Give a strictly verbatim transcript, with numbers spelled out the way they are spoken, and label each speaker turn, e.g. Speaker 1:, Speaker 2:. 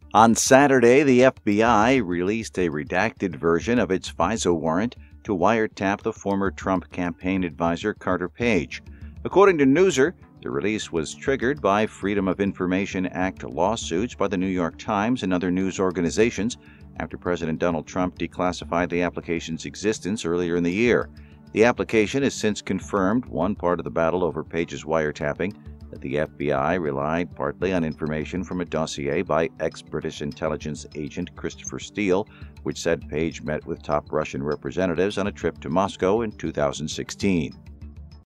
Speaker 1: On Saturday, the F B I released a redacted version of its FISA warrant to wiretap the former Trump campaign advisor Carter Page. According to Newser, the release was triggered by Freedom of Information Act lawsuits by the New York Times and other news organizations after President Donald Trump declassified the application's existence earlier in the year. The application has since confirmed one part of the battle over Page's wiretapping, that the F B I relied partly on information from a dossier by ex-British intelligence agent Christopher Steele, which said Page met with top Russian representatives on a trip to Moscow in two thousand sixteen.